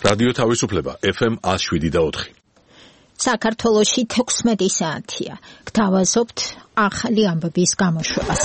რადიო თავისუფლება FM 107.4. საქართველოში 16 საათია. გთავაზობთ ახალი ამბების გამოშვებას.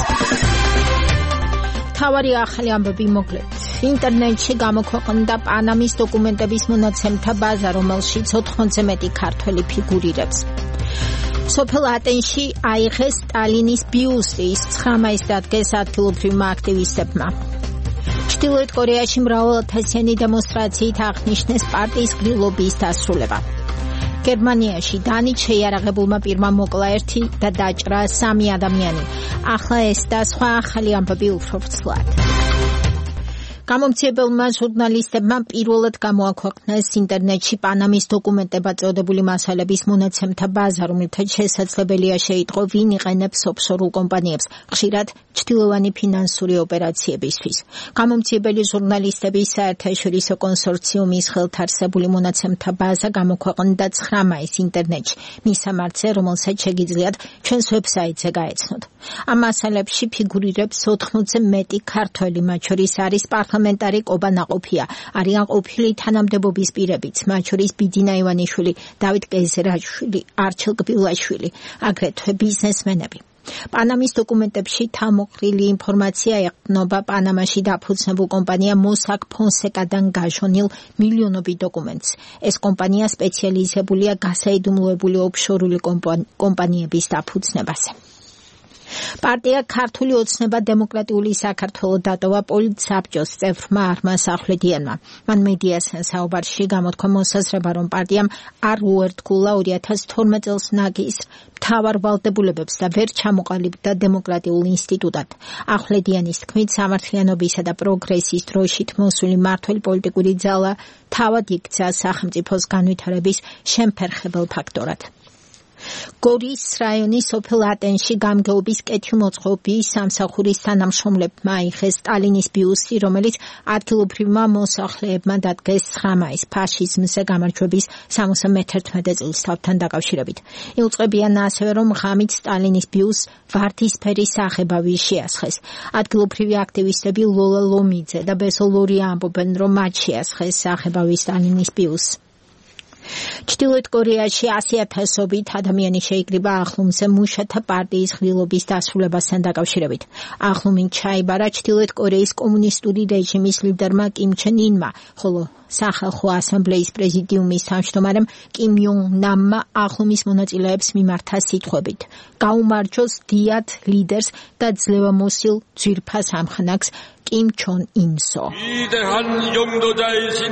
თავარი ახალი ამბები მოკლედ. ინტერნეტში გამოქვეყნდა პანამის დოკუმენტების მონაცემთა ბაზა, რომელშიც 80-ზე მეტი ქართველი ფიგურირებს. სოფელ ატენში აიღეს სტალინის ბიუსტი, ის 9 მაისს დადგეს ადგილობრივმა აქტივისტებმა. ჩრდილოეთ კორეაში მრავალათასიანი დემონსტრაციით აღნიშნეს პარტიის გრილობის დასრულება. გერმანიაში დანით შეიარაღებულმა პირმა მოკლა 1 და დაჭრა 3 ადამიანი. ახლა ეს და სხვა ახალი ამბები უფრო ვრცლად. გამომცემლებმა ჟურნალისტებმა პირველად გამოაქვეყნეს ინტერნეტში პანამის დოკუმენტებად წოდებული მასალების მონაცემთა ბაზა, რომელთაც შესაძლებელია შეიტყო ვინ იყენებს ოფშორულ კომპანიებს, ხშირად ჩtildeოვანი ფინანსური ოპერაციებისთვის. გამომცემლებელი ჟურნალისტების საერთაშორისო კონსორციუმის ხელთარსებული მონაცემთა ბაზა გამოქვეყნდა 9 მაისს ინტერნეტში, მის სამარცზე, რომელსაც შეგიძლიათ ჩვენს ვებსაიტზე გაეცნოთ. ამ მასალებში ფიგურირებს 80-ზე მეტი ქართველი, მათ შორის არის პარლამენტარი კობა ნაყოფია, არიან ყოფილი თანამდებობის პირებიც, მათ შორის ბიძინა ივანიშვილი, დავით კეზერაშვილი, არჩილ კბილაშვილი, აგრეთვე ბიზნესმენები. პანამის დოკუმენტებში თავმოყრილი ინფორმაცია ეყრდნობა პანამაში დაფუძნებულ კომპანია მოსაკ ფონსეკადან გაჟონილ მილიონობით დოკუმენტს. ეს კომპანია სპეციალიზებულია გასაიდუმლოებული ოფშორული კომპანიების დაფუძნებაზე. პარტია ქართული ოცნება დემოკრატიული საქართველოს დატოვა პოლიტსაბჭოს წევრმა არმას ახვლედიანმა. მან მედიასთან საუბარში გამოთქვა მოსაზრება, რომ პარტიამ არ უერთგულა 2012 წელს ნაგის მთავარ ვალდებულებებს და ვერ ჩამოყალიბდა დემოკრატიულ ინსტიტუტად. ახვლედიანის თქმით, სამართლიანობისა და პროგრესის დროშით მოსული მმართველი პოლიტიკური ძალა თავად იქცა სახელმწიფოს განვითარების შემფერხებელ ფაქტორად. გორის რაიონის სოფელ ატენში გამგეობის კეთილმოწყობის სამსახურის თანამშრომლებმა აიღეს სტალინის ბიუსტი, რომელიც ადგილობრივმა მოსახლეებმა დადგეს 9 მაისს ფაშიზმზე გამარჯვების 71 წელსთავთან დაკავშირებით. იუწყებიან ასევე, რომ ღამით სტალინის ბიუსტს ვარდისფერი სახებავი შეასხეს. ადგილობრივი აქტივისტები ლოლა ლომიძე და ბესო ლორია ამბობენ, რომ მათ შეასხეს სახებავი სტალინის ბიუსტს. ჩრდილოეთ კორეაში 100,000-ობით ადამიანი შეიკრიბა ახლუმზე მუშათა პარტიის ღრილობის დასრულებასთან დაკავშირებით. ახლუმი ჩაიბარა ჩრდილოეთ კორეის კომუნისტური რეჟიმის ლიდერმა კიმ ჩენ ინმა, ხოლო სახალხო ასამბლეის პრეზიდიუმის თავმჯდომარემ კიმ იონ ნამმა ახლუმის მონაწილეებს მიმართა სიტყვებით: გაუმარჯოს დიად ლიდერს და ძლევამოსილ ძვირფას ამხნაგს კიმ ჩონ ინსო. 위대한 용도자이시며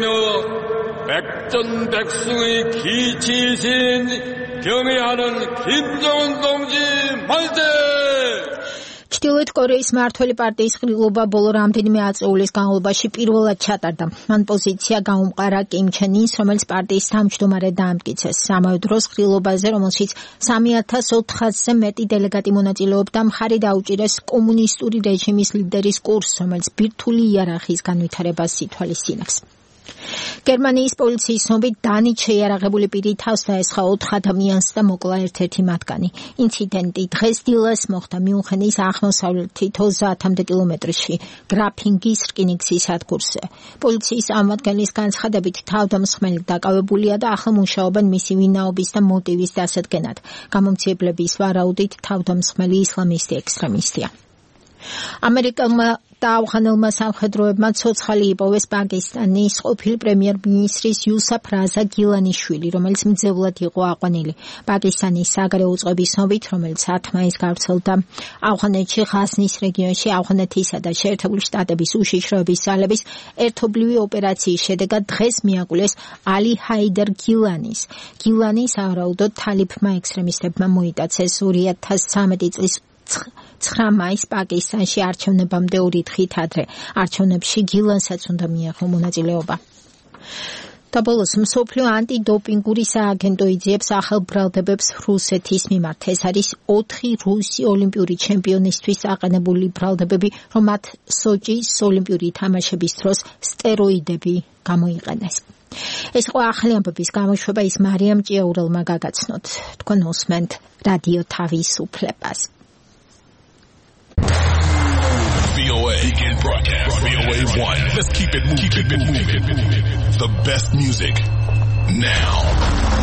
백전백승의 기치이신 경애하는 김정은 동지 만세! ჩრდილოეთ კორეის მმართველი პარტიის ღრილობა ბოლო რამდენიმე აწეულის განმავლობაში პირველად ჩატარდა. მან პოზიცია გაუმყარა კიმ ჩენ ინს, რომელიც პარტიის თავმჯდომარედ დაამტკიცეს. ამავე დროს ღრილობაზე, რომელშიც 3,400-ზე მეტი დელეგატი მონაწილეობდა, მხარი დაუჭირეს კომუნისტური რეჟიმის ლიდერის კურსს, რომელიც ბირთვული იარაღის განვითარებას ითვალისწინებს. გერმანიის პოლიციის ცნობით დანით შეიარაღებული პირი თავს დაესხა 4 ადამიანს და მოკლა ერთ-ერთი მათგანი. ინციდენტი დღეს დილას მოხდა მიუნხენის აღმოსავლეთით 30 კილომეტრში გრაფინგის რკინიგზის სადგურზე. პოლიციის წარმომადგენლის განცხადებით, თავდამსხმელი დაკავებულია და ახლა მუშაობენ მისი ვინაობის და მოტივის დასადგენად. გამომცემლების ვარაუდით, თავდამსხმელი ისლამისტი ექსტრემისტია. ამერიკელმა და ავღანელმა სამხედროებმა ცოცხალი იპოვეს პაკისტანის ყოფილი პრემიერ-მინისტრის იუსაფ რაზა გილანიშვილი, რომელიც მძევლად იყო აყვანილი. პაკისტანის საგარეო უწყების ცნობით, რომელიც 10 მაისს გავრცელდა ავღანეთში ღაზნის რეგიონში ავღანეთისა და შეერთებული შტატების უშიშროების ძალების ერთობლივი ოპერაციის შედეგად დღეს მიაკვლეს ალი ჰაიდერ გილანის. გილანი სავარაუდოდ თალიბმა ექსტრემისტებმა მოიტაცეს 2013 წლის 9 მაისს პაკისტანში არჩევნებამდე 2 დღით ადრე. არჩევნებში გილანსაც უნდა მიიღო მონაწილეობა. და ბოლოს მსოფლიო ანტიდოპინგური სააგენტო იძიებს ახალ ბრალდებებს რუსეთის მიმართ. ეს არის 4 რუსი ოლიმპიური ჩემპიონისთვის აყენებული ბრალდებები, რომ მათ სოჭის ოლიმპიური თამაშების დროს სტეროიდები გამოიყენეს. ეს იყო ახალი ამბების გამოშვება, ის მარიამ ჭიაურელმა გაგაცნოთ. თქვენ უსმენთ რადიო თავისუფლებას. VOA. Begin broadcast. VOA 1. Let's keep it moving. The best music now.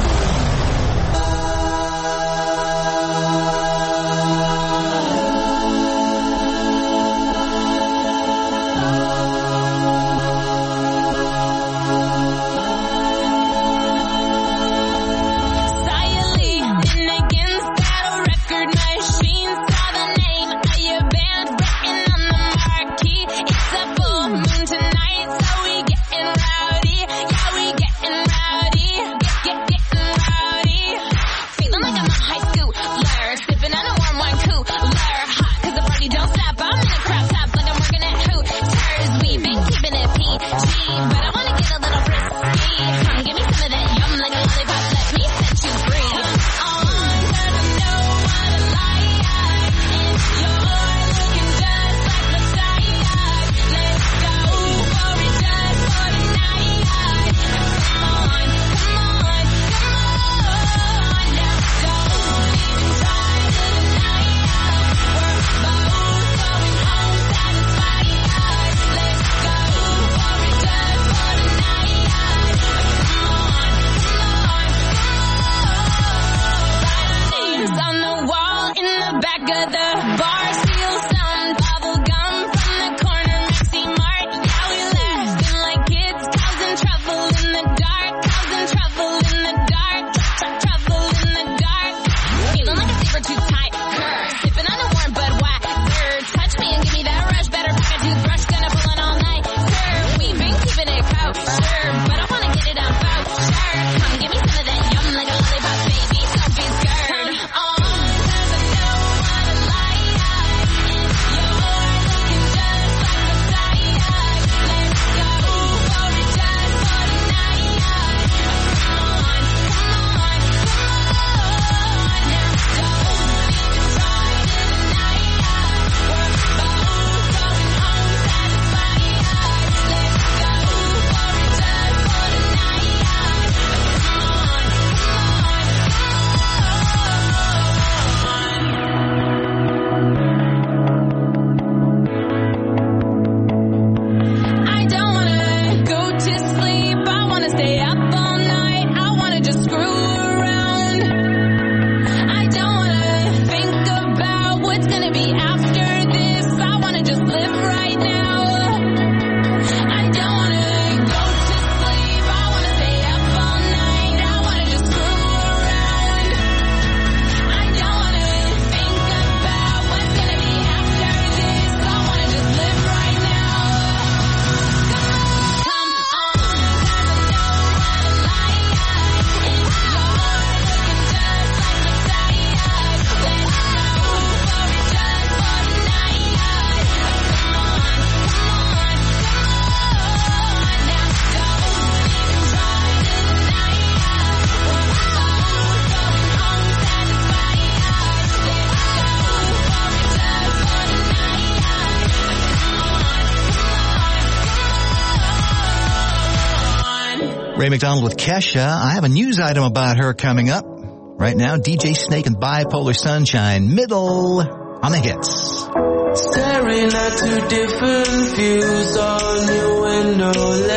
Ray McDonald with Kesha. I have a news item about her coming up. Right now, DJ Snake and Bipolar Sunshine, Middle on the hits. Staring at two different views on your window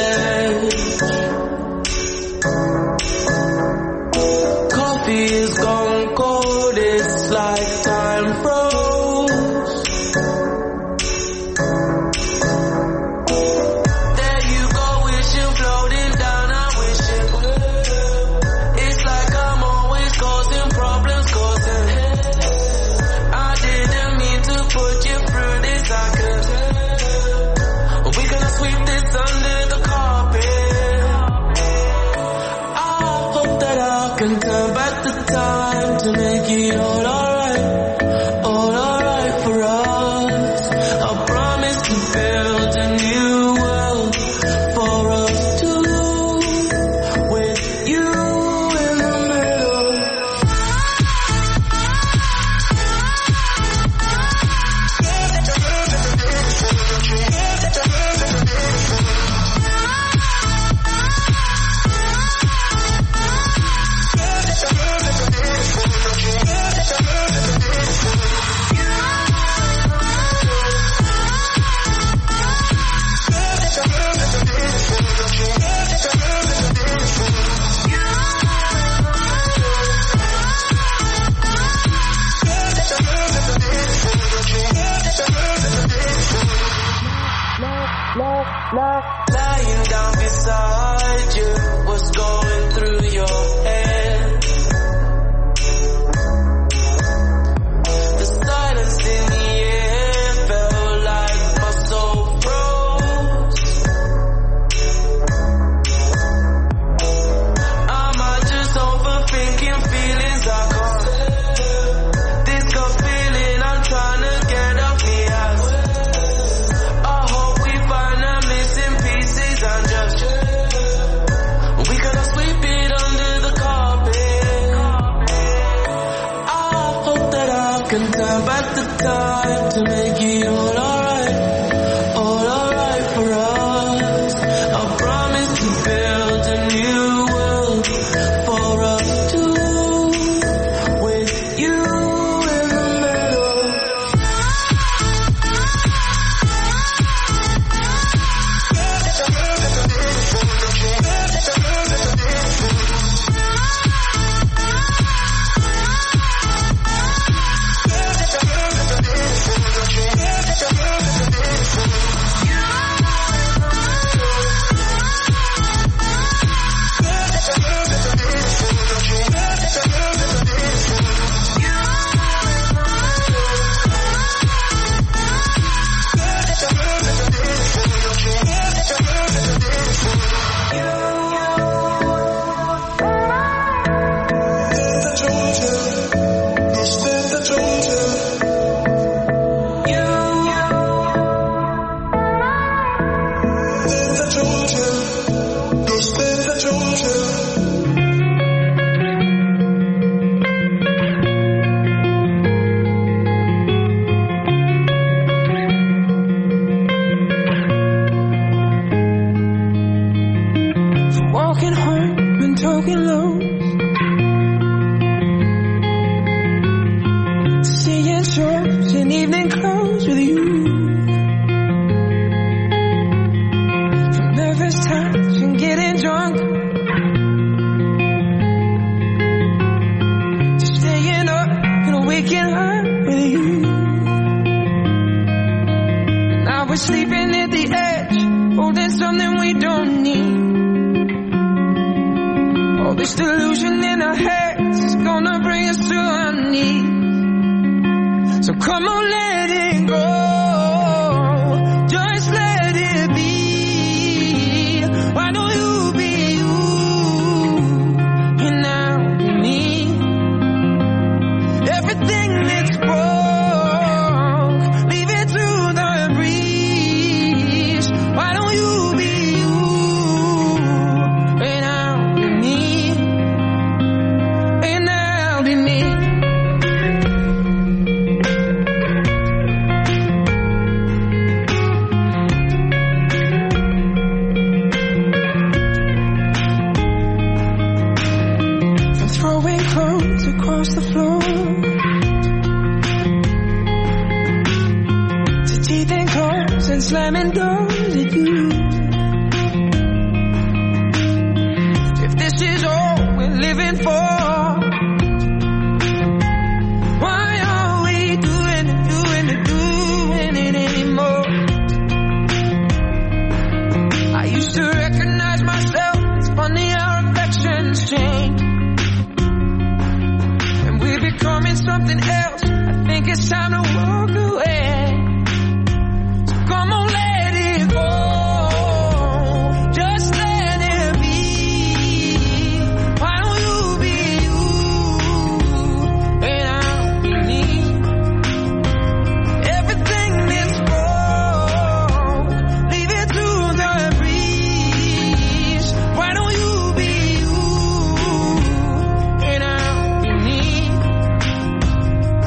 ledge. Coffee is gone cold, it's like time froze. There you go, wishing floating down, I wish it would. It's like I'm always causing problems, causing hell. I didn't mean to put you through this, I could tell. We're gonna sweep this under the carpet. Lying down beside you, what's going through your head? The silence in the air felt like my soul froze. Am I just overthinking feelings I can't? This gut feeling I'm trying to get off the ass. I hope we find the missing pieces and just we gonna sweep it under the carpet. I hope that I can turn back the time to make it all alright for us. I promise to build a new world for us two, with you in the middle. Walking home and talking low, seeing shows in evening clothes with you. From nervous touch and getting drunk, to staying up and waking up with you. Now we're sleeping at the edge, holding something we don't need. All this delusion in our heads is gonna bring us to our knees. So come on, let it go. Just let it be. Why don't you be you? And now me. Everything that's broke, leave it to the breeze. Why don't you be you? And now me. And I'll be me. From throwing clothes across the floor to teeth and claws and slamming doors at you. If this is all we're living for, why are we doing it anymore? I used to recognize myself. It's funny how reflections change, and we're becoming something else. I think it's time to walk away. So come on, let it go. Just let it be. Why don't you be you? And I'll be me. Everything that's broke, leave it to the breeze. Why don't you be you? And I'll be me.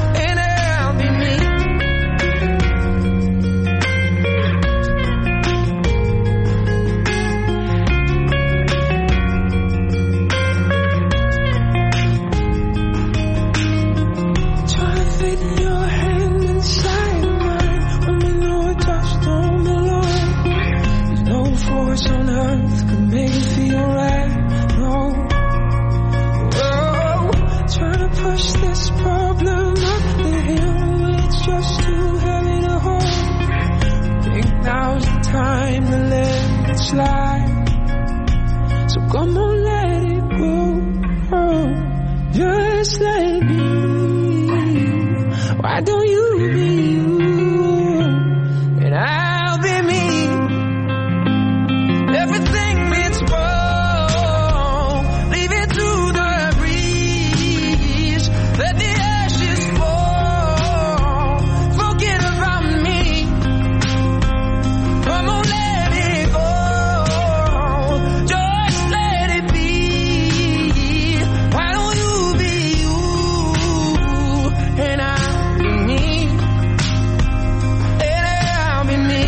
slide. So come on, let it go. Just let me. Why don't you be you? And I'll be me. Everything means wrong. Leave it to the breeze. Let the ashes fall. Forget about me. Come on, let it go. Just let it be. Why don't you be you? And I'll be me. And I'll be me.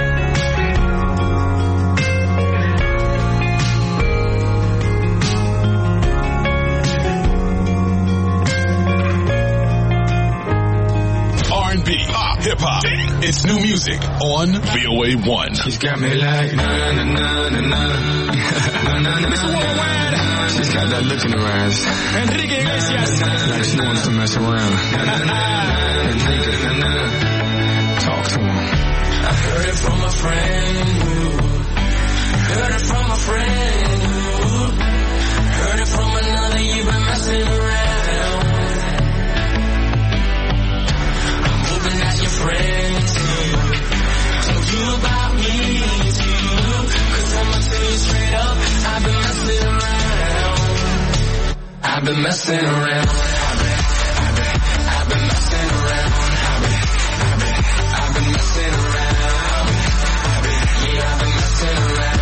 R&B, pop, hip-hop. It's new music on VOA1. She's got me like na na na na na na na na na. She's got that look in her eyes. Enrique Iglesias. Like she wants to mess around. Enrique, talk to him. I heard it from a friend who heard it from a friend who heard it from another. You've been messing around. I'm hoping that your friends told you about me too. 'Cause I'ma tell you straight up, I've been messing around. I've been messing around. I've been messing around. I've been messing around. Yeah, I've been messing around.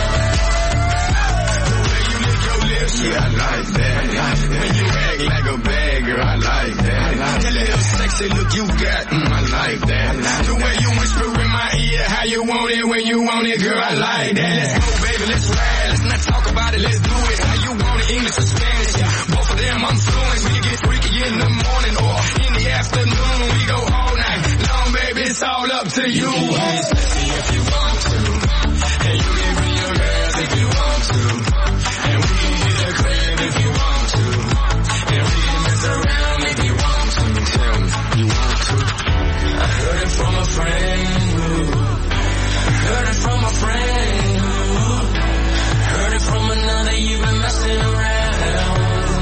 The way you lick your lips, yeah, I like that. When you act like a bad girl, I like that. That little sexy look you got, I like that. The way you whisper in my ear, how you want it when you want it, girl, I like that. Let's go, baby, let's ride. Let's not talk about it, let's do it. How you want it, English or Spanish? Both of them I'm fluent. We can get freaky in the morning or in the afternoon. We go all night long, baby, it's all up to you. Hey, sexy if you want to. And you can bring your girls if you want to. And we can hit the crib if you want to. And we can mess around if you want to. Tell me, you want to? I heard it from a friend who heard it from a friend who heard it from another. You've been messing around.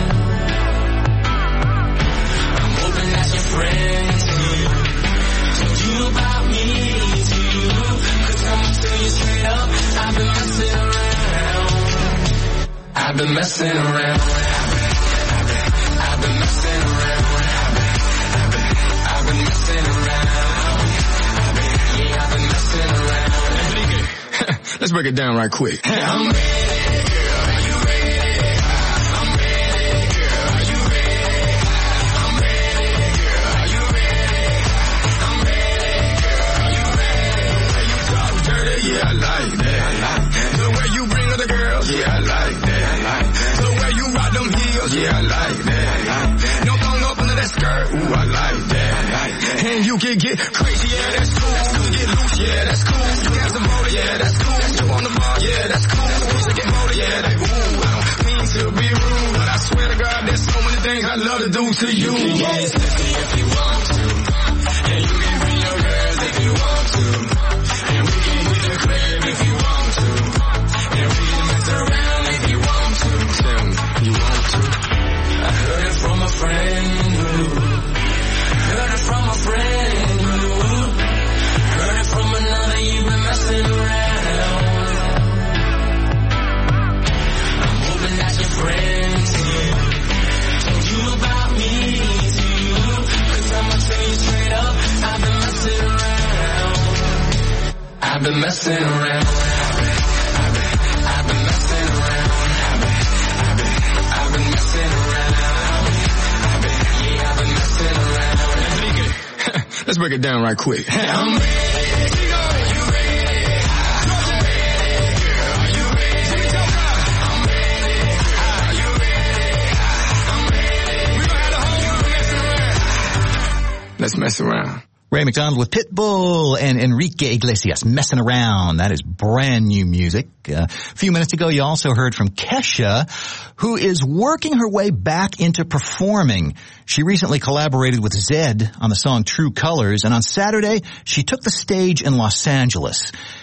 I'm hoping that your friends told you about me too. 'Cause I'ma tell you straight up, I've been messing around. I've been messing around. I've been messing around. I've been messing around. Yeah, I've been messing around. Enrique, let's break it down right quick. I'm ready, girl. Are you ready? I'm ready, girl. Are you ready? I'm ready, girl. Are you ready? I'm ready, girl. Are you ready? The way you talk dirty, yeah, I like that. The way you bring other girls, yeah, I like that. The way you rock them heels, yeah, I like that. No thong up under that skirt, ooh, I like that. And you can get crazy, yeah, that's cool. You get loose, yeah, that's cool. You got some motor, yeah, that's cool. You on the bar, yeah, that's cool. You get motor, yeah, that ooh. I don't mean to be rude, but I swear to God, there's so many things I'd love to do to you. You can get sexy if you want to. And you can bring your girls if you want to. And we can hit the crib if you want to. And we can mess around if you want to. Tell me, you want to? I heard it from a friend who heard it from a friend who heard it from another. You've been messing around. I'm hoping that your friends told you about me too. 'Cause I'ma tell you straight up, I've been messing around. I've been messing around. I've been messing around. I've been messing around. Yeah, I've been messing around. Enrique, let's break it down right quick. I'm ready. Are you ready? I'm ready, girl. Are you ready? I'm ready. Are you ready? I'm ready. We gon' have the whole world messing around. Let's mess around. Ray McDonald with Pitbull and Enrique Iglesias, Messing Around. That is brand new music. A few minutes ago, you also heard from Kesha, who is working her way back into performing. She recently collaborated with Zedd on the song True Colors, and on Saturday, she took the stage in Los Angeles.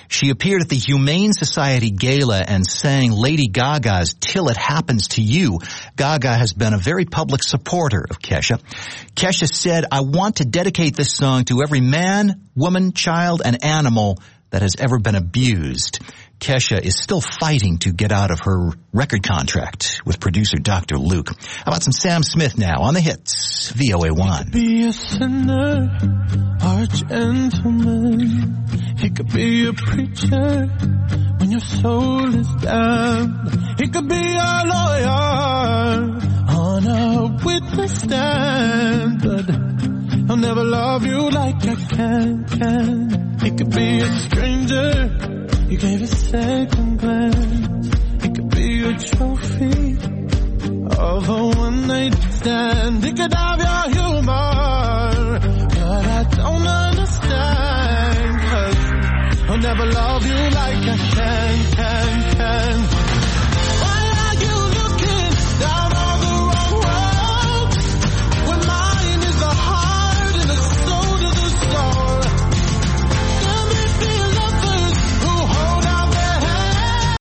She appeared at the Humane Society Gala and sang Lady Gaga's Till It Happens to You. Gaga has been a very public supporter of Kesha. Kesha said, "I want to dedicate this song to every man, woman, child, and animal that has ever been abused." Kesha is still fighting to get out of her record contract with producer Dr. Luke. How about some Sam Smith now on the hits, VOA1. He could be a sinner or a gentleman. He could be a preacher when your soul is down. He could be a lawyer on a witness stand, but I'll never love you like I can. He could be a stranger you gave a second glance. It could be a trophy of a one-night stand. It could have your humor, but I don't understand, 'cause I'll never love you like I can. Why are you looking down on the wrong road when mine is the heart and the soul to the soul? Let me feel lovers who hold out their hands.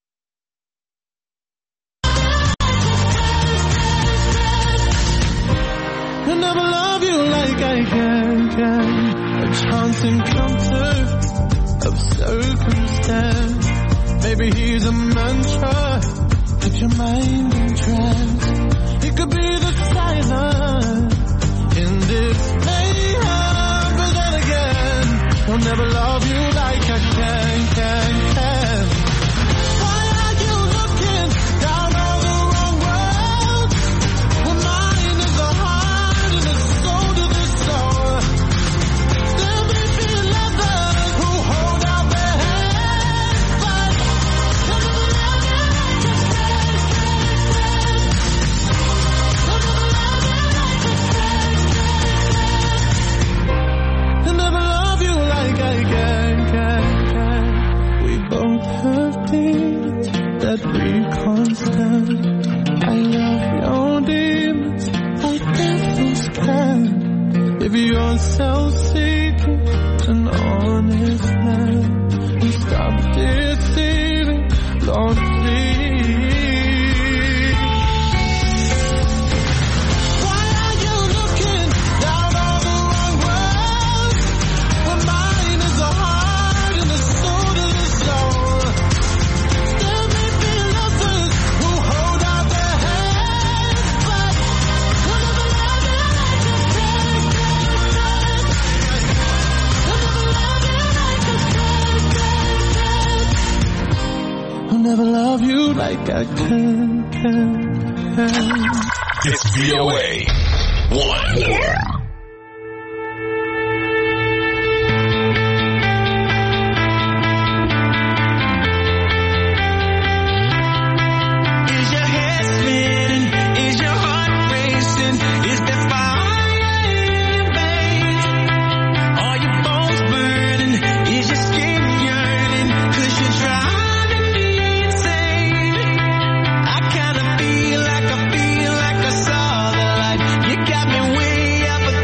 I'll never love you like I can. A chance encounter of circumstance. Maybe he's a mantra, keep your mind in trance. It could be the silence in this mayhem, but then again, I'll never love you like I can. Why are you looking down on the wrong road when mine is the heart and the soul to the soul? Let me feel lovers who hold out their hands, but I'll never love you like I can. I'll never love you like I can. We both have demons that we can't stand. I love your demons like devils can. If you're self-seeking, an honest man, and stop deceiving, Lord, please. Why are you looking down on the wrong road when mine is the heart and the soul to the soul? There may be lovers who hold out their hands, but I'll never love you like I can. I'll never love you like I can. I'll never love you like I can. It's VOA 1. Is your head spinning? Is your heart racing? Is there fire in your veins? Are your bones burning? Is your skin yearning? 'Cause you're driving me insane. I kinda feel like I saw the light. You got me way up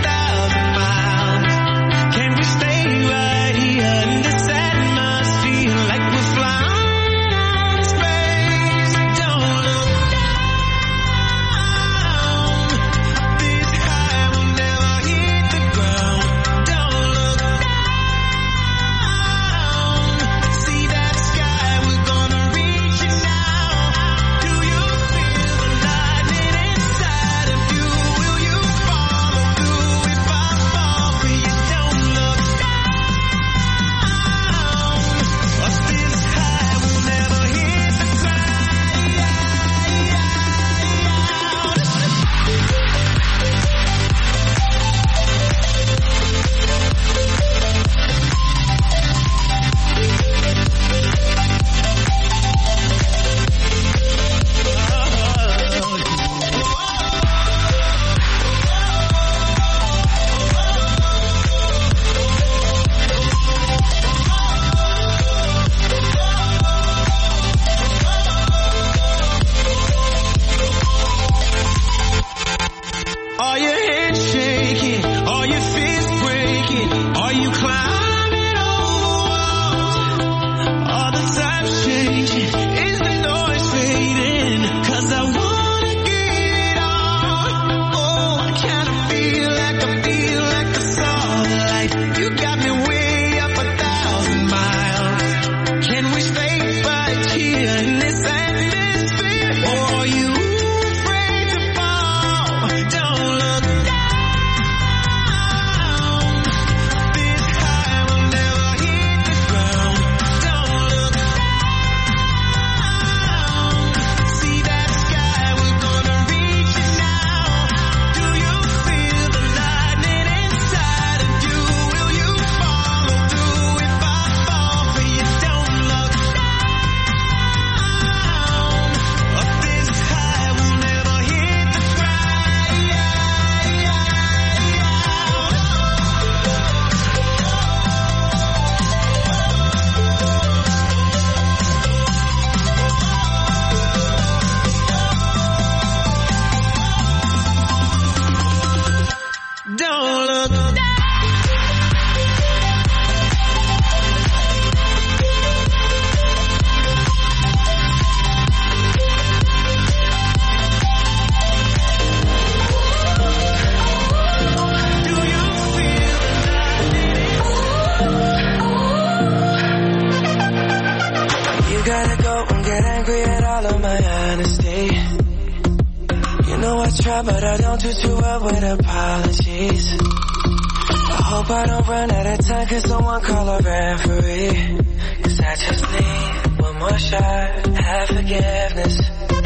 shy, but I don't do too well with apologies. I hope I don't run out of time, cause someone call a referee. Cause I just need one more shot, have forgiveness.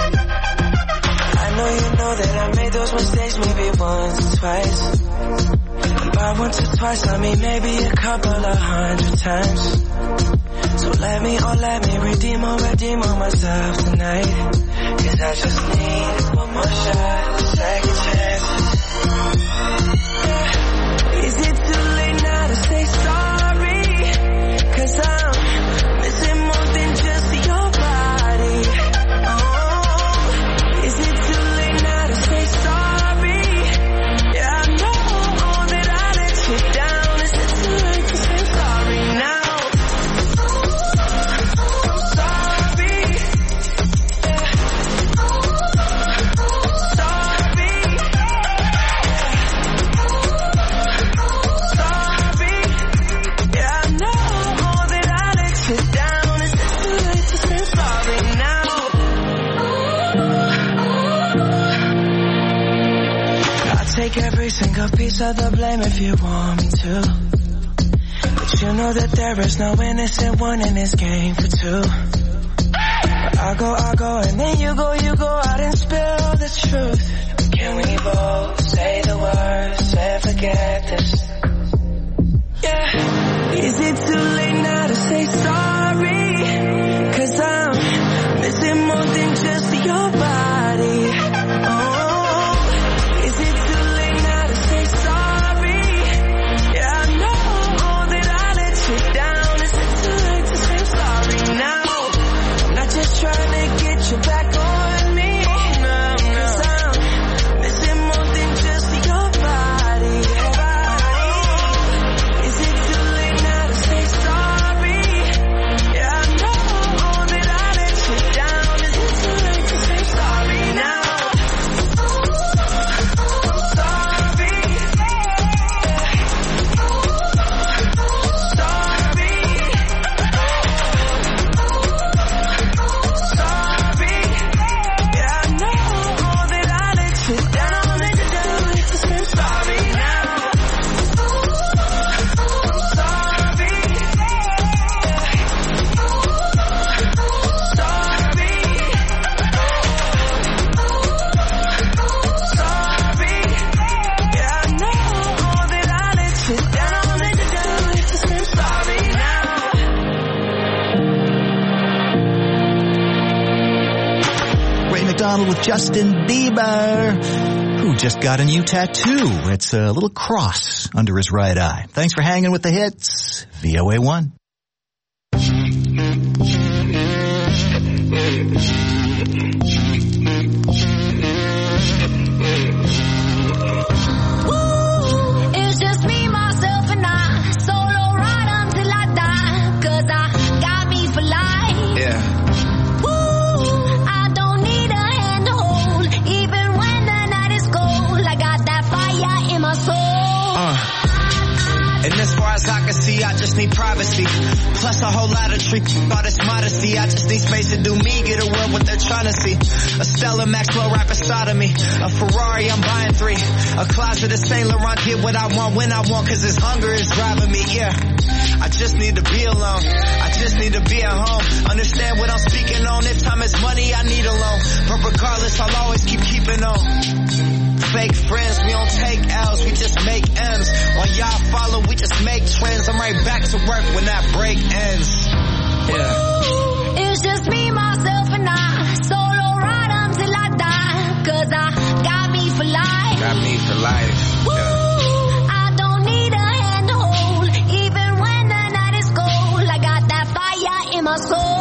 I know you know that I made those mistakes maybe once or twice. And by once or twice, I mean maybe a couple of 100 times. So let me redeem on myself tonight. Cause I just need one more shot, second chances. Is it too late now to say sorry? Cause I'm missing more than just your body. Oh, is it too late now to say sorry? Yeah, I know that I let you down. Is it too late to say sorry now? Take every single piece of the blame if you want me to. But you know that there is no innocent one in this game for two. But I go, and then you go out and spill the truth. Can we both say the words and forget this? Yeah. Is it too late now to say sorry? Cause I'm missing more than just your body. Oh. Trying to get you back on me. Cause I'm missing more than just your body. Is it too late now to say sorry? Yeah, I know that I let you down. Is it too late to say sorry now? With Justin Bieber, who just got a new tattoo. It's a little cross under his right eye. Thanks for hanging with the hits. VOA1. It's just me, myself, and I. Solo ride until I die. Cause I got me for life. Yeah. And as far as I can see, I just need privacy. Plus a whole lot of treat, all this modesty. I just need space to do me, get away what they're trying to see. A Stella Maxwell right beside of me. A Ferrari, I'm buying 3. A closet of Saint Laurent, get what I want when I want, cause this hunger is driving me, yeah. I just need to be alone. I just need to be at home. Understand what I'm speaking on. If time is money, I need a loan. But regardless, I'll always keeping on. Fake friends, we don't take L's, we just make M's. While y'all follow, we just make trends. I'm right back to work when that break ends. Yeah. It's just me, myself, and I. Solo ride until I die. Cause I got me for life. Got me for life. Yeah. I don't need a hand to hold. Even when the night is cold, I got that fire in my soul.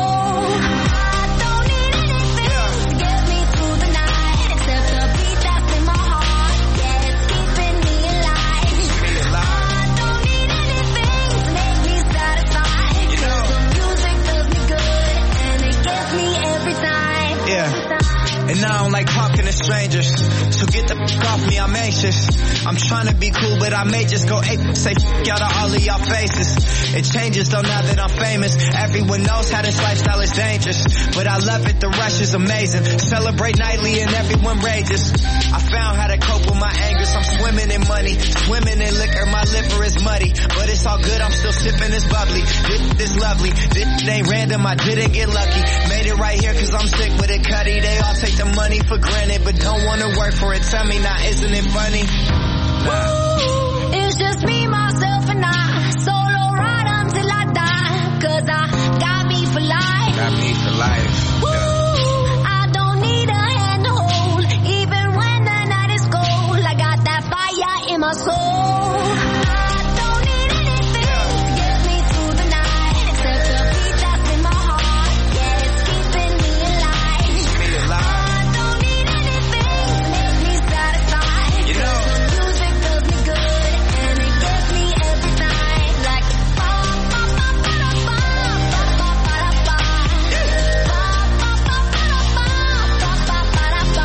And I don't like talking to strangers. So get the fuck off me, I'm anxious. I'm trying to be cool, but I may just go ape. Say fuck out of all of y'all faces. It changes though now that I'm famous. Everyone knows how this lifestyle is dangerous, but I love it, the rush is amazing. Celebrate nightly and everyone rages. I found how to cope with my anger, so I'm swimming in money, swimming in liquor, my liver is muddy, but it's all good, I'm still sipping this bubbly. This lovely, this ain't random, I didn't get lucky. Made it right here cause I'm sick with it, Cuddy. They all take the money for granted, but don't wanna work for it. Tell me now, isn't it funny? Ooh, it's just me, myself, and I. Solo ride until I die. Cause I got me for life. Got me for life. Ooh, I don't need a hand to hold. Even when the night is cold, I got that fire in my soul. I don't need anything to get me through the night, except the beat that's in my heart. Yeah, it's keeping me alive. Keep me alive. I don't need anything to make me satisfied. You know. The music does me good, and it gets me every time. Like ba ba ba ba da ba, ba ba ba da ba, ba ba ba ba da ba, ba ba ba da ba, ba ba ba ba da ba,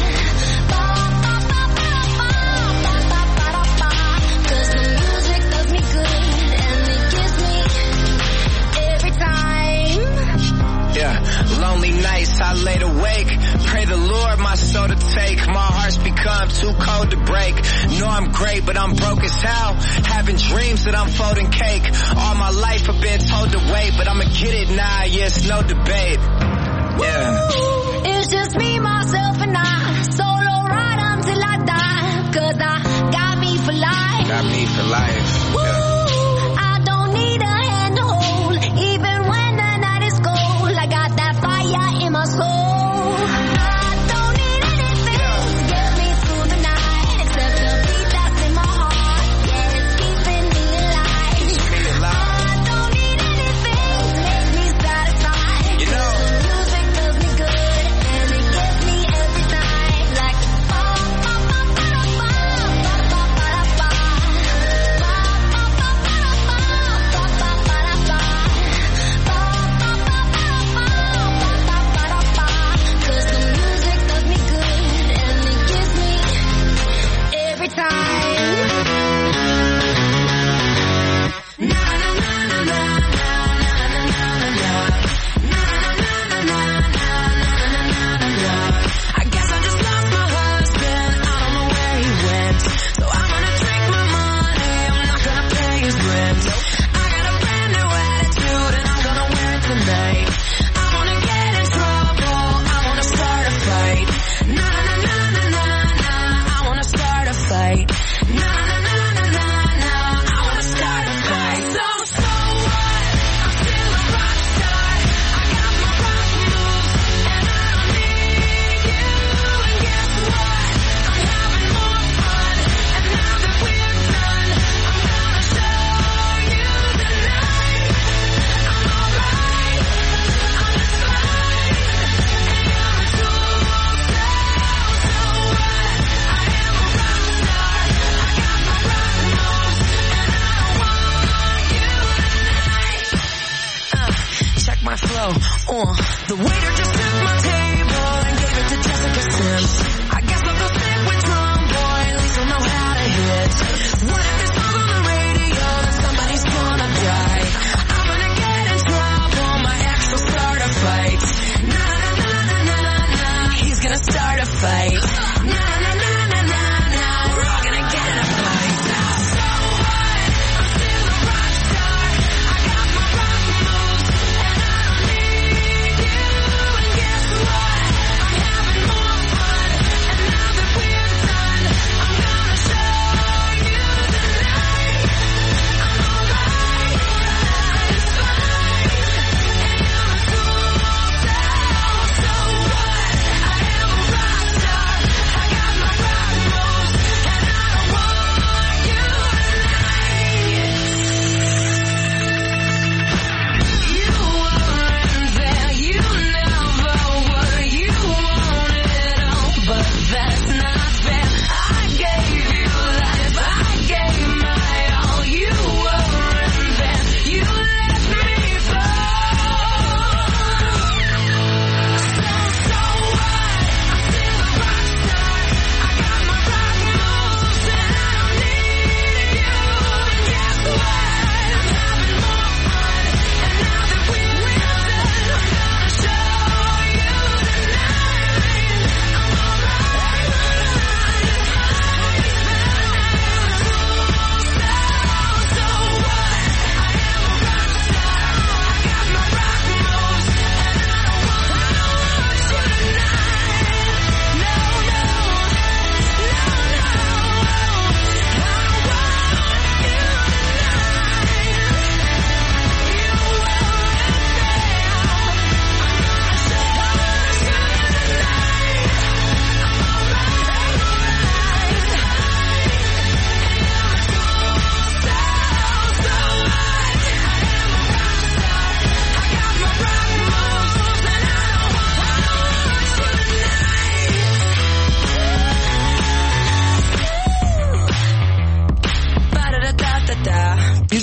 ba ba ba da ba. 'Cause the music does me good, and it gives me every time. Yeah, lonely nights I laid awake. Pray the Lord my soul to take. My heart's become too cold to break. Know I'm great, but I'm broke as hell. Having dreams that I'm folding cake. All my life I've been told to wait, but I'ma get it now, yeah, it's no debate. Yeah. Ooh, it's just me, myself, and I. Solo ride until I die. 'Cause I got me for life. Got me for life. Yeah. Ooh, I don't need a hand to hold. Even when the night is cold, I got that fire in my soul. I don't need anything to get me through the night, except the beat that's in my heart. Yeah, it's keeping me alive. Keep me alive. I don't need anything to make me satisfied. You know. The music does me good,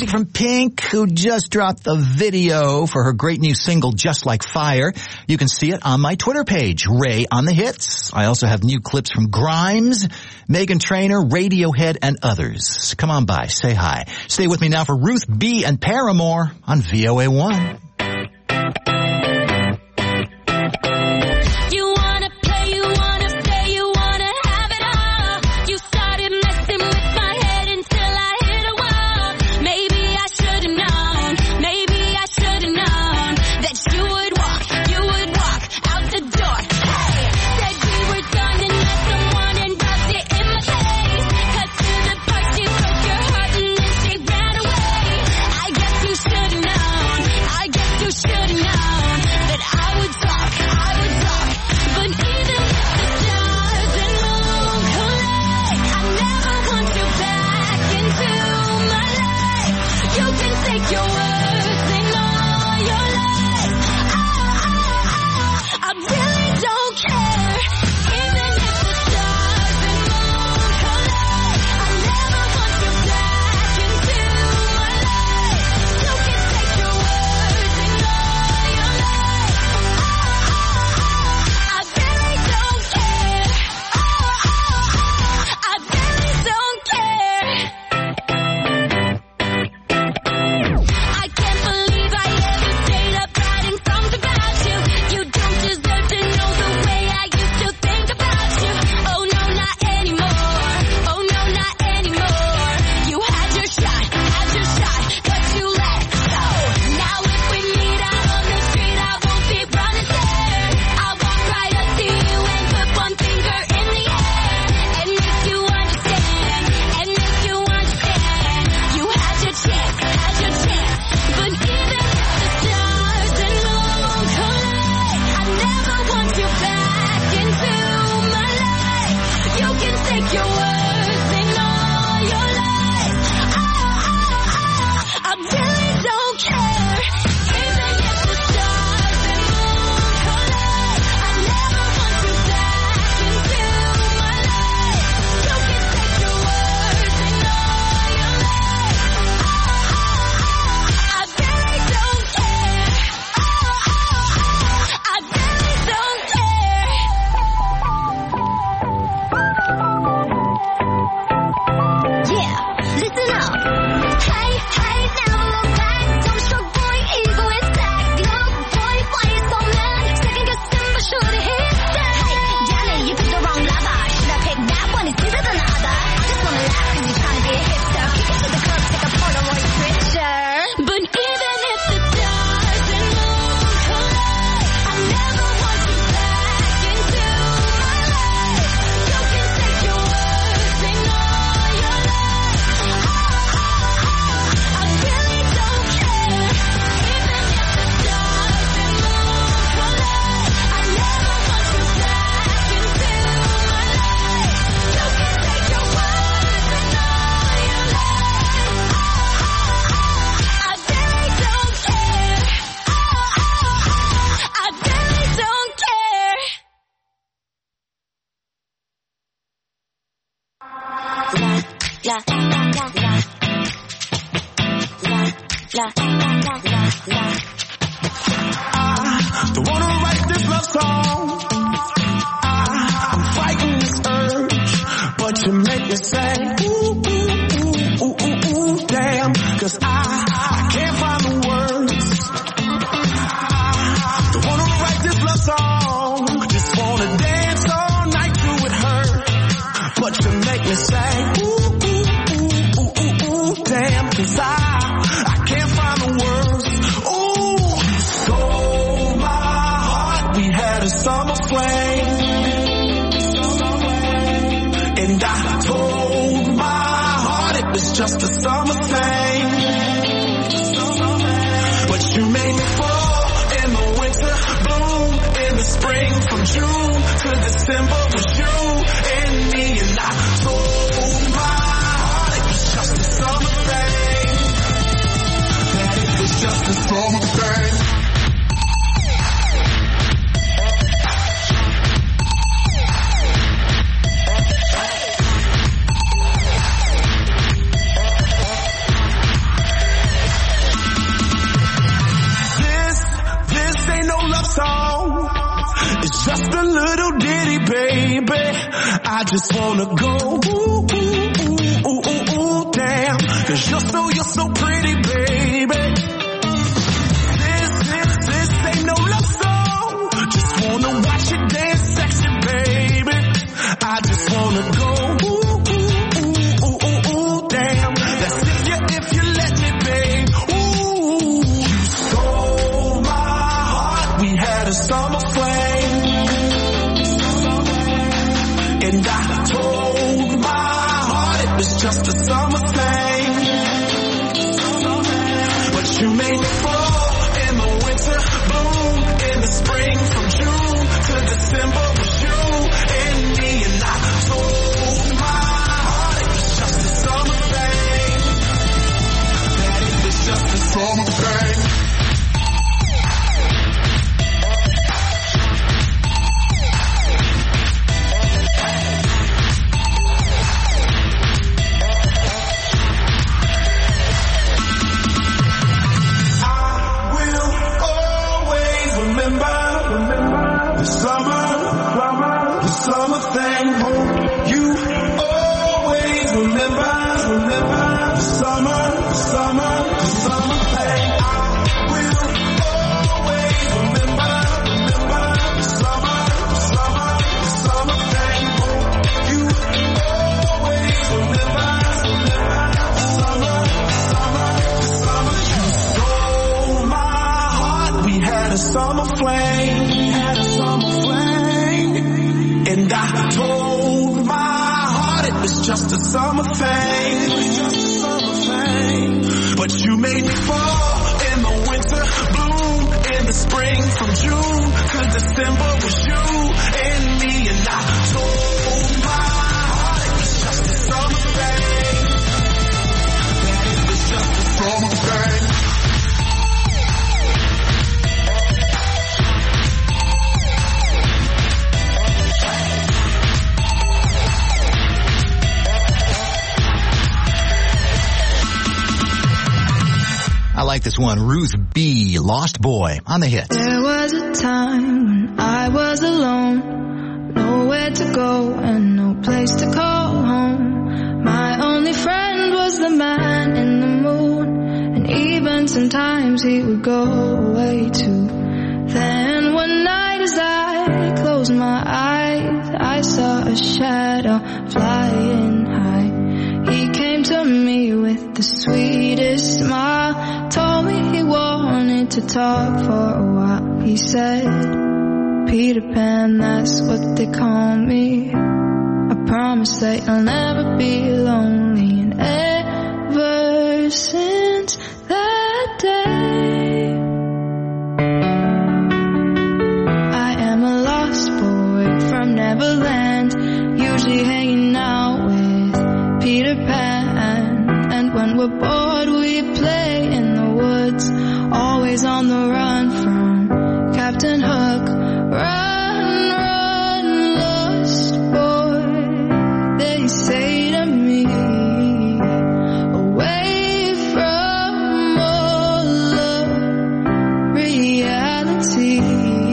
from Pink, who just dropped the video for her great new single, Just Like Fire. You can see it on my Twitter page, Ray on the Hits. I also have new clips from Grimes, Meghan Trainor, Radiohead, and others. Come on by, say hi. Stay with me now for Ruth B. and Paramore on VOA1. I don't wanna write this love song. I'm fighting this urge, but you make me say, ooh, ooh, ooh, ooh, ooh, ooh, damn, 'cause I can't find the words. I don't wanna write this love song, just wanna dance all night through with her, but you make me say, ooh, ooh, ooh, ooh, ooh, ooh, damn, 'cause I can't find the words. Ooh, you stole my heart, we had a summer flame, and I told my heart it was just a summer thing, but you made me fall in the winter, bloom in the spring, from June to December was you and me, and I told my heart it was just a summer thing, that it was just a summer thing. just a little ditty, baby. I just wanna go, ooh, ooh, ooh, ooh, ooh, ooh, damn. 'Cause you're so pretty, baby. This ain't no love song. Just wanna watch you dance sexy, baby. I just wanna go, ooh, ooh, ooh, ooh, ooh, ooh, damn. That's if you let me, babe. Ooh, you stole my heart. We had a summer flame, and I told my heart it was just a summer thing. But you made me fall in the winter, bloom in the spring, from June to December was you and me, and I told my heart it was just a summer thing, that it was just a summer thing. The summer thing. You always remember the summer thing. I will always remember the summer thing. You always remember the summer. You stole my heart. We had a summer flame. And I told my heart it was just a summer thing. But you made me fall in the winter, bloom in the spring, from June to December was you and me, and I told my heart it was just a summer thing, that it was just a summer thing. I like this one. Ruth B., Lost Boy, on the hits. There was a time when I was alone, nowhere to go and no place to call home. My only friend was the man in the moon, and even sometimes he would go away too. Then one night as I closed my eyes, I saw a shadow flying high. He came to me with the sweetest smile, told me he wanted to talk for a while. He said, Peter Pan, that's what they call me. I promise that you'll never be lonely. And ever since that day, I am a lost boy from Neverland, usually hanging out with Peter Pan. And when we're bored we play in the woods, always on the run from Captain Hook. Run, run, lost boy, they say to me, away from all of reality.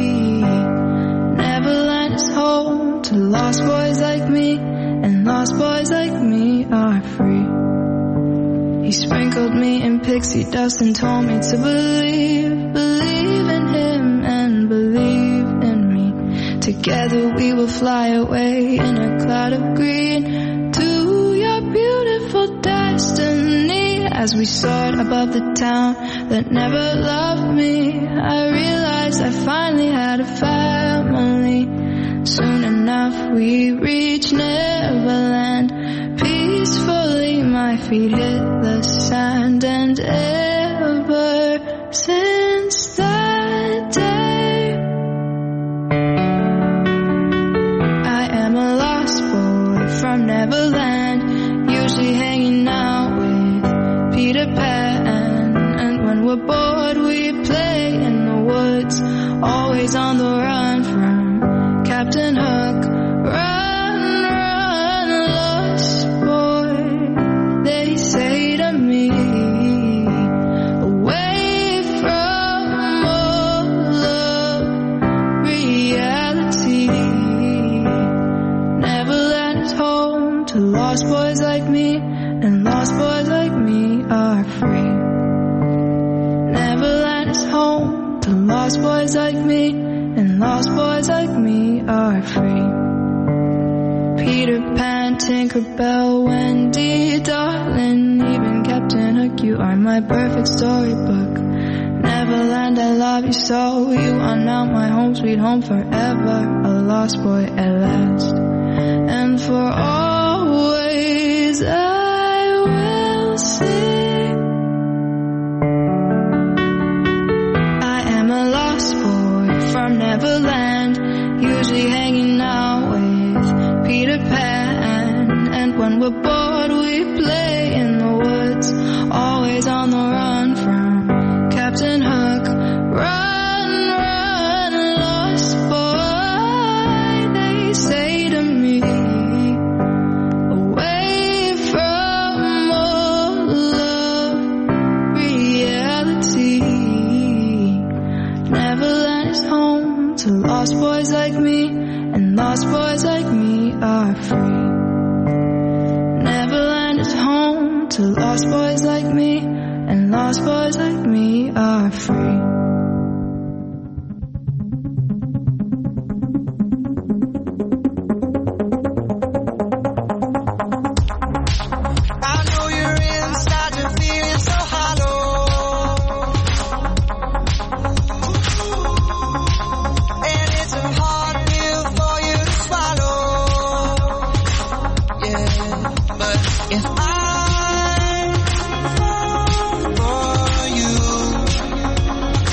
Neverland is home to lost boys like me, and lost boys like me are free. He sprinkled me in pixie dust and told me to believe in him and believe in me. Together we will fly away in a cloud of green to your beautiful destiny. As we soared above the town that never loved me, I realized I finally had a family. Soon enough we reached Neverland. Peacefully my feet hit the sand, and ever since that day, I am a lost boy from Neverland, usually hanging out with Peter Pan. And when we're bored we play in the woods, always on the run from Captain Hook. Run, run, lost boy, they say to me, away from all of reality. lost boys like me, and lost boys like me are free. Peter Pan, Tinkerbell, Wendy, darling, even Captain Hook, you are my perfect storybook. Neverland, I love you so, you are now my home, sweet home forever, a lost boy at last. And for always I will sing. I am a lost boy from Neverland, usually hanging out with Peter Pan. And when we're bored we play in the woods, always on the run from Captain Hook. Run, run, lost boy, they say to me, away from all of reality. Neverland is home to lost boys like me, and lost boys like me are free. Neverland is home to lost boys like me, and lost boys like me are free. I know you're inside, you're feeling so hollow. And it's a hard pill for you to swallow. Yeah, but if I fall for you,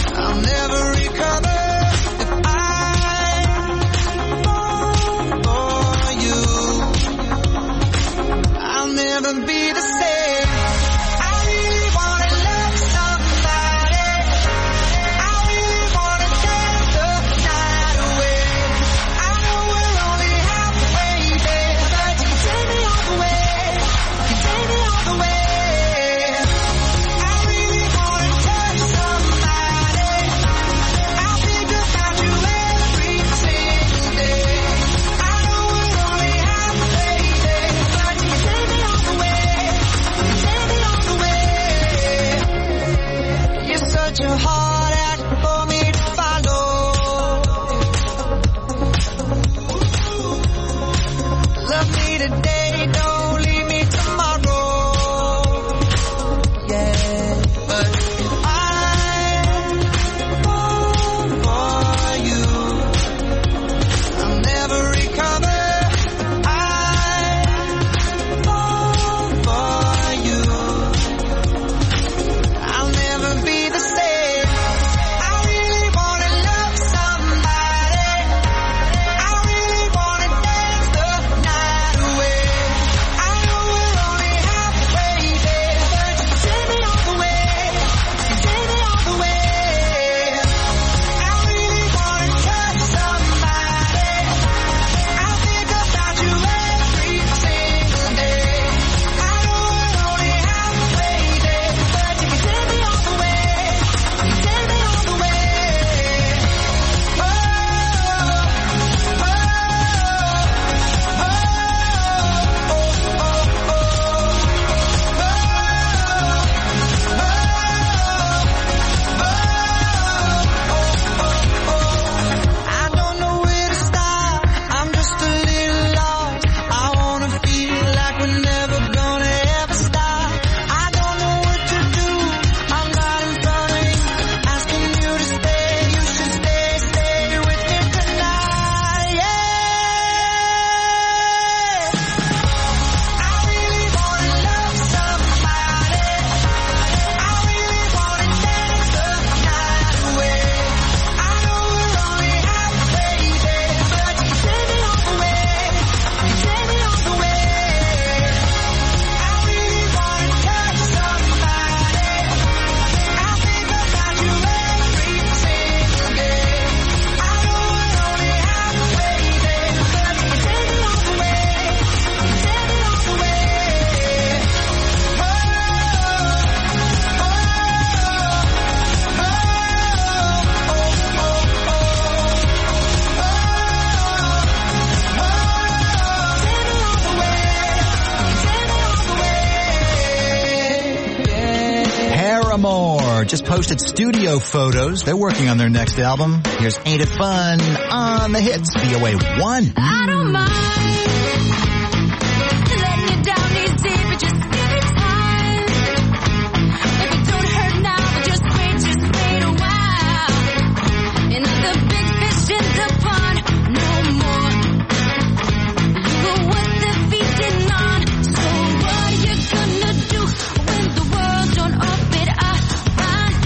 just posted studio photos. They're working on their next album. Here's Ain't It Fun on the hits, VOA1. I don't mind letting you down easy, but just give it time. If it don't hurt now, but just wait a while. Another big fish in the pond, no more. You were worth the feeding on. So what are you gonna do when the world don't orbit around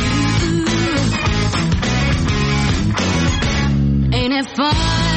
you? Ain't it fun?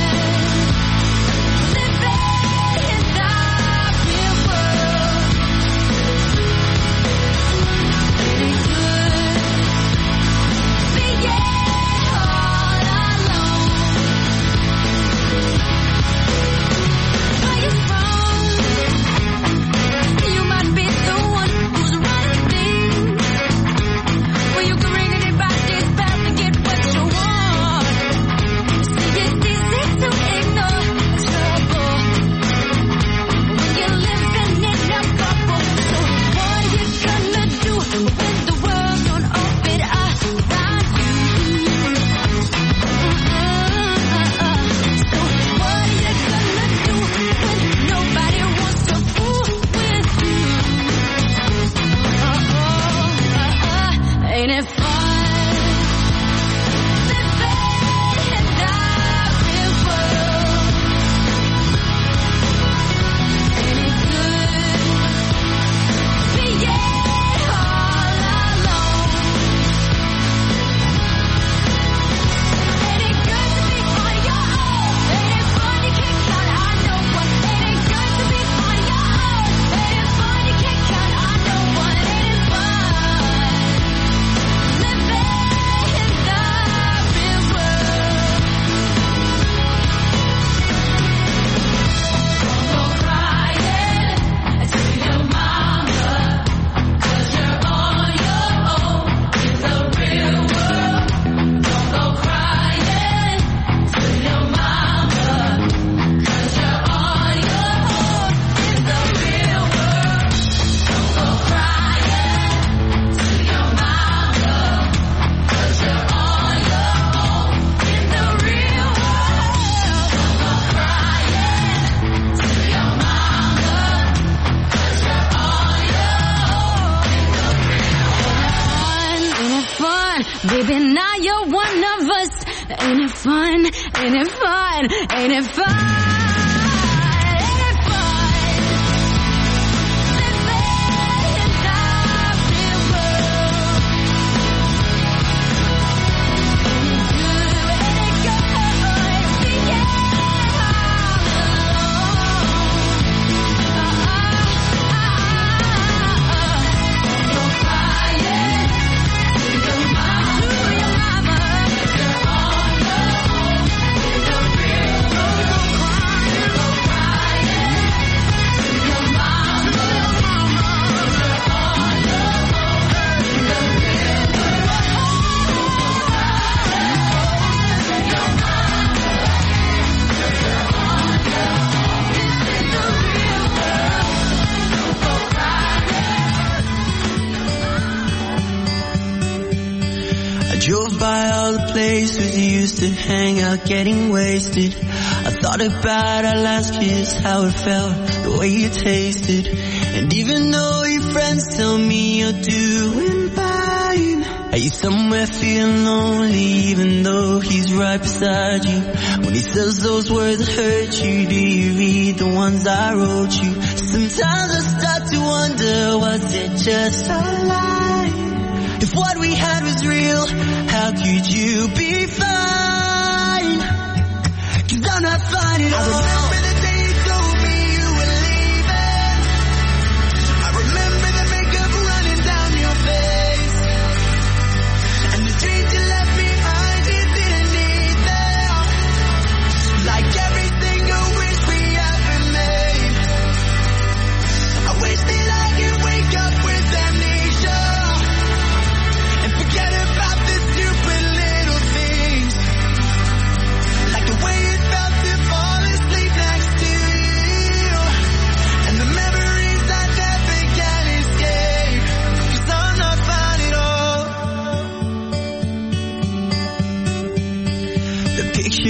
Baby, now you're one of us. Ain't it fun? Ain't it fun? Ain't it fun? Ain't it fun? Living in the real world. Ain't it good? Yeah. Don't cry, yeah. Drove by all the places you used to hang out getting wasted. I thought about our last kiss, how it felt, the way you tasted. And even though your friends tell me you're doing fine, are you somewhere feeling lonely even though he's right beside you? When he says those words that hurt you, do you read the ones I wrote you? Sometimes I start to wonder, was it just a lie? If what we had was real, how could you be fine? 'Cause I'm not fine at all. I remember the day you told me you were leaving. I remember the makeup running down your face. And the dreams you left behind you didn't need them. Like every single wish we ever made. I wish that I could wake up with amnesia. Forget about the stupid little things.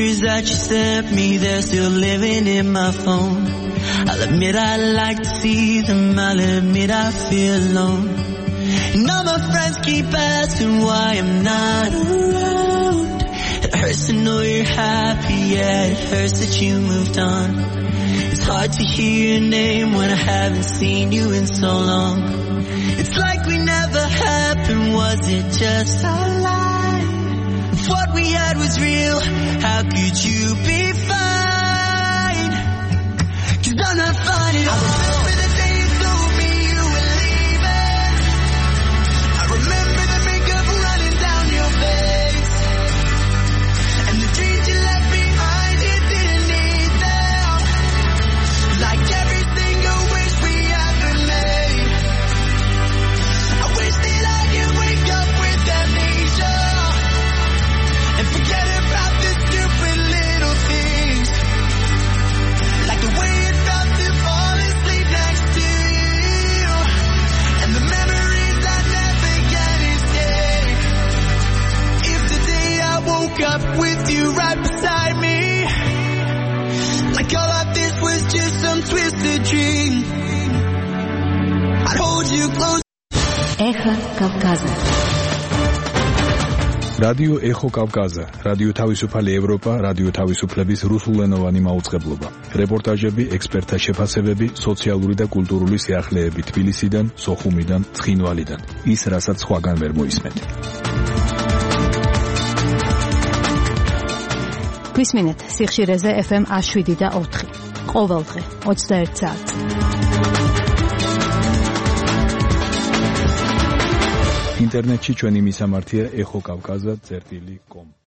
pictures that you sent me, they're still living in my phone. I'll admit I like to see them, I'll admit I feel alone. And all my friends keep asking why I'm not around. It hurts to know you're happy, yeah, it hurts that you moved on. It's hard to hear your name when I haven't seen you in so long. It's like we never happened, was it just a lie? If what we had was real, how could you be fine? 'Cause I'm not fine at all. I remember the day you told me you were leaving. I remember the makeup running down your face. And the dreams you left behind, you didn't need them. Like every single wish we ever made. I wish that I could wake up with amnesia and forget about the stupid little things. Like the way it felt to fall asleep next to you, and the memories I never get to stay. If today I woke up with you right beside me, like all of this was just some twisted dream, I'd hold you close. Эхо Кавказа. რადიო ეხო კავკაზა, რადიო თავისუფალი ევროპა, რადიო თავისუფლების რუსულენოვანი მაუწყებლობა. რეპორტაჟები, ექსპერტთა შეფასებები, სოციალური და კულტურული სიახლეები თბილისიდან, სოხუმიდან, ცხინვალიდან. ის, რასაც სხვაგან ვერ მოისმენთ. გვისმინეთ სიხშირეზე FM 107.4. ყოველდღე 21 საათს. ინტერნეტში ჩვენი მისამართია ეხო კავკაზა.com